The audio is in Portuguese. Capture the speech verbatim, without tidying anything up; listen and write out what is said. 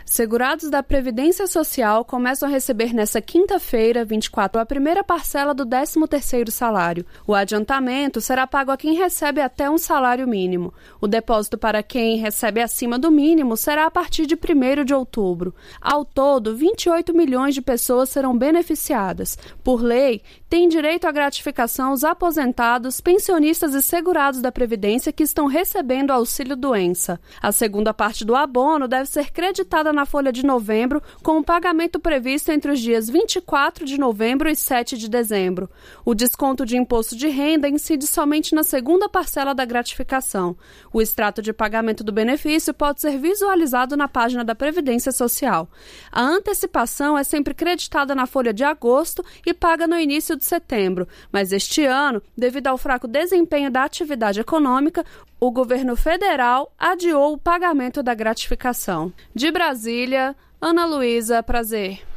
Segurados da Previdência Social começam a receber nesta quinta-feira, vinte e quatro, a primeira parcela do décimo terceiro salário. O adiantamento será pago a quem recebe até um salário mínimo. O depósito para quem recebe acima do mínimo será a partir de primeiro de outubro. Ao todo, vinte e oito milhões de pessoas serão beneficiadas. Por lei, têm direito à gratificação os aposentados, pensionistas e segurados da Previdência que estão recebendo auxílio-doença. A segunda parte do abono deve ser creditada na folha de novembro, com o pagamento previsto entre os dias vinte e quatro de novembro e sete de dezembro. O desconto de imposto de renda incide somente na segunda parcela da gratificação. O extrato de pagamento do benefício pode ser visualizado na página da Previdência Social. A antecipação é sempre creditada na folha de agosto e paga no início de setembro, mas este ano, devido ao fraco desempenho da atividade econômica, o governo federal adiou o pagamento da gratificação. De Brasília, Ana Luísa Prazer.